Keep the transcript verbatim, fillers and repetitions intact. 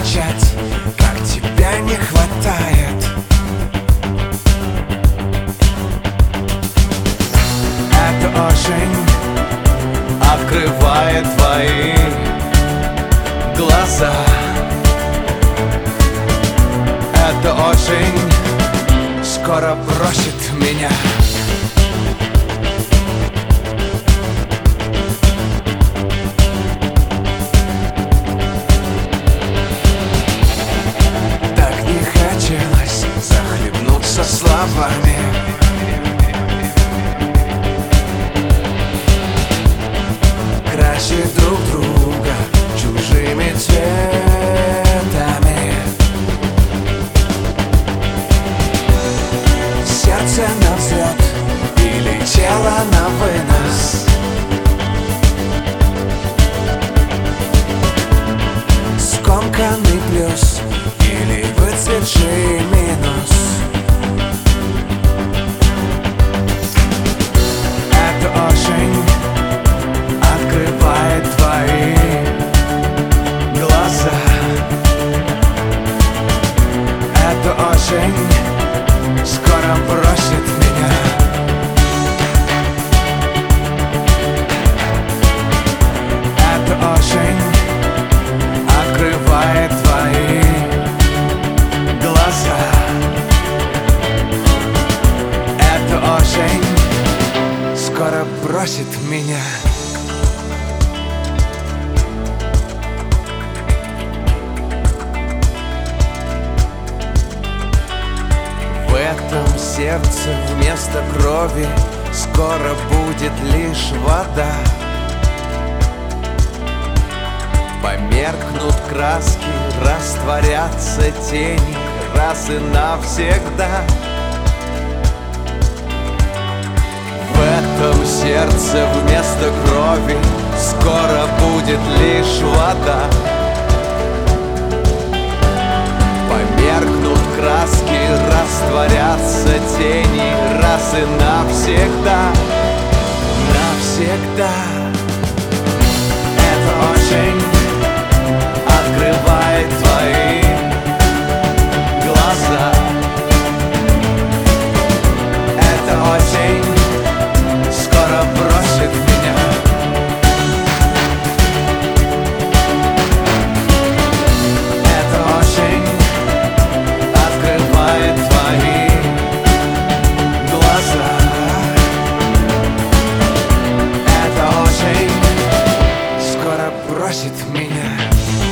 кричать, как тебя не хватает. Это очень открывает твои глаза. Это очень скоро бросит меня. Так не хотелось захлебнуться словами. Красить друг друга чужими цветами. Сердце на взлет или тело на вынос. Скомканный плюс или выцветший минус. Это очень открывает твои глаза. Это очень скоро бросит меня. Это очень открывает твои глаза. Это очень скоро бросит меня. В этом сердце вместо крови скоро будет лишь вода. Померкнут краски, растворятся тени раз и навсегда. В этом сердце вместо крови скоро будет лишь вода. Померкнут краски, растворятся тени раз и навсегда. Навсегда. Это очень открывает твои глаза. Это очень скоро бросит меня. Это очень открывает твои глаза. Это очень скоро бросит меня.